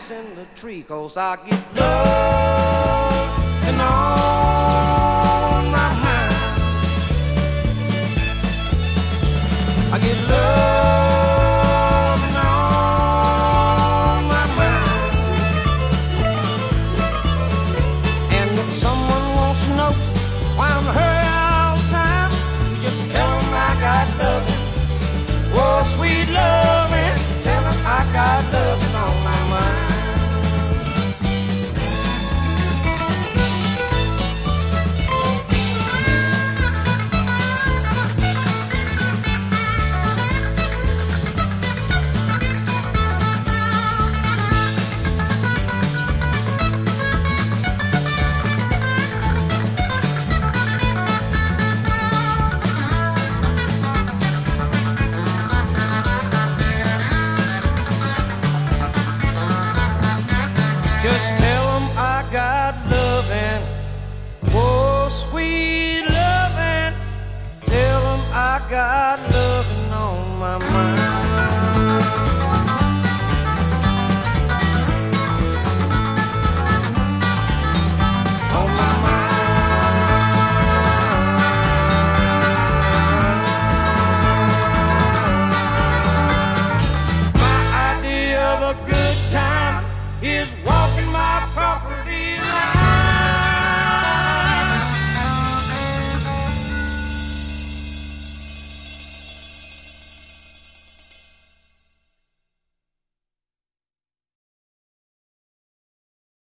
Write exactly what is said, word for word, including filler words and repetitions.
dance in the tree, 'cause I get love and on my mind. I get love and on my mind. And if someone wants to know why I'm hurry all the time, you just tell them I got love. Oh, sweet loving, tell them I got loving on my mind. Just tell them I got loving, oh sweet loving. Tell them I got loving on my mind. On my mind. My idea of a good time is one.